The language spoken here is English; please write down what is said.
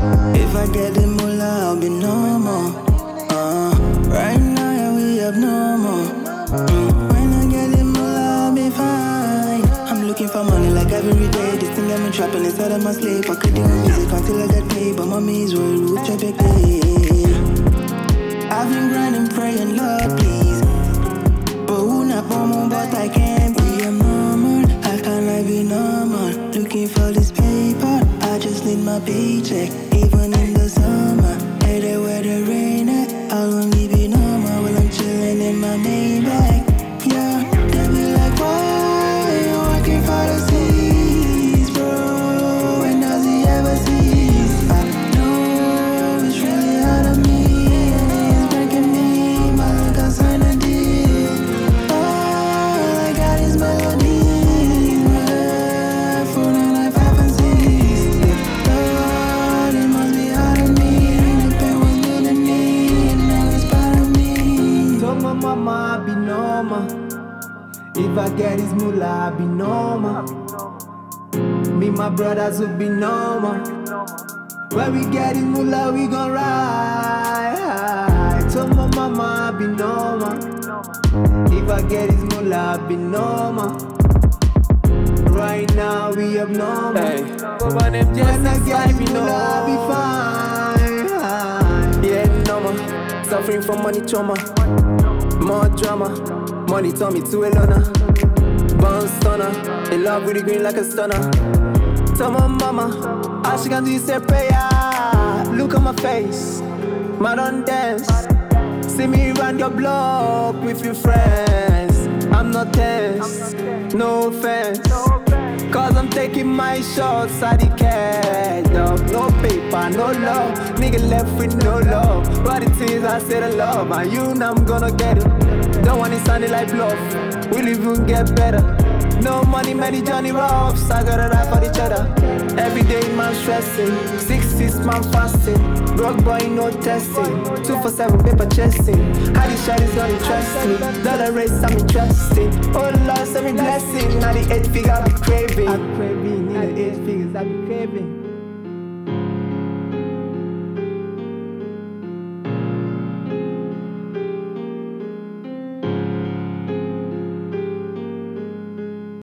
If I get the moolah, I'll be normal. Right now, yeah, we have normal. When I get the moolah, I'll be fine. I'm looking for money like every day. This thing got me trapping inside of my sleep. I could do music until I get paid, but mommy's worried, who's your big day? I've been grinding, praying, Lord, please. But who not normal, but I can't be a normal. How can I be normal? Looking for this paper, I just need my paycheck. Even in the summer, hey, there where the rain at, I'll only be normal while I'm chilling in my Maybach. Yeah, they be like, why you working for the seas, bro? When does he ever cease? I know it's really hard on me, and it's breaking me, but look, I signed a deal. All I got is melodies, my phone and I 5 and 6. Lord, it must be hard on me, the pain was new to me, and now it's part of me. Told my mama I be normal. If I get this moolah, I be normal. Me, my brothers will be normal. When we get this moolah, we gon' ride. Told my mama I be normal. If I get this moolah, I be normal. Right now we abnormal. Hey, but when them just When I get inside this me, moolah, I be fine. yeah, normal. Suffering from money trauma, more drama. Money told me to a loner. Born stunner, in love with the green like a stunner. Tell my mama, all she can do is say prayer. Look on my face, man don't dance. See me round your block with your friends. I'm not tense, no offense. Cause I'm taking my shots at the cash, dog. No paper, no love. Nigga left with no love. But it is I said I love, and you know I'm gonna get it. Don't want it sounding like bluff. We'll even get better. No money, many Johnny Robs. I gotta rap for each other. Every day man stressing. 6 man fasting. Broke boy no testing. 247 paper chasing. How this shit is not interesting. Dollar race I'm interesting. Oh Lord, send me blessing. Now the 8 figure I be craving. I be craving, need the 8 figures, I be craving.